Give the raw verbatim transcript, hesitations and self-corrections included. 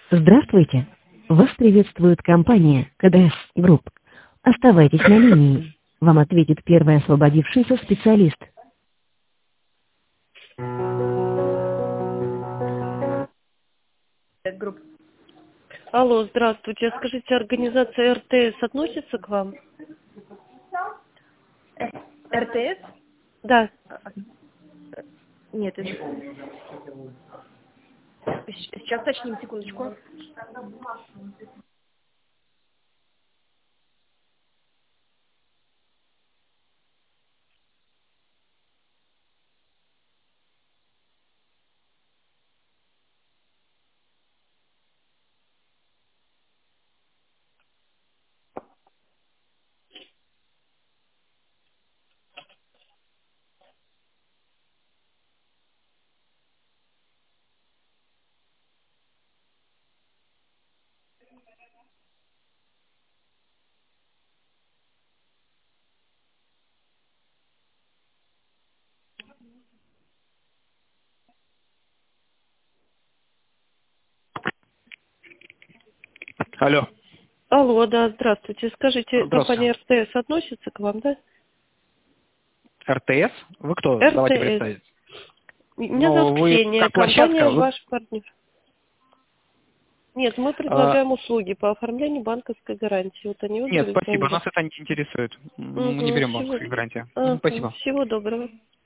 Здравствуйте! Вас приветствует компания КДС Групп. Оставайтесь на линии. Вам ответит первый освободившийся специалист. Групп. Алло, здравствуйте. Скажите, организация РТС относится к вам? РТС? Да. Нет, это... Сейчас уточним, секундочку. Алло. Алло, да, здравствуйте. Скажите, Здравствуйте. компания РТС относится к вам, да? РТС? Вы кто? Давайте РТС. представить. Меня Ну, зовут вы Ксения, как площадка? компания Вы... ваш партнер. Нет, мы а, предлагаем услуги по оформлению банковской гарантии. Вот они нет, выбрали спасибо, звонили. нас это не интересует. Мы не Угу, берем всего, банковские гарантии. Мгм, ага, спасибо. всего доброго.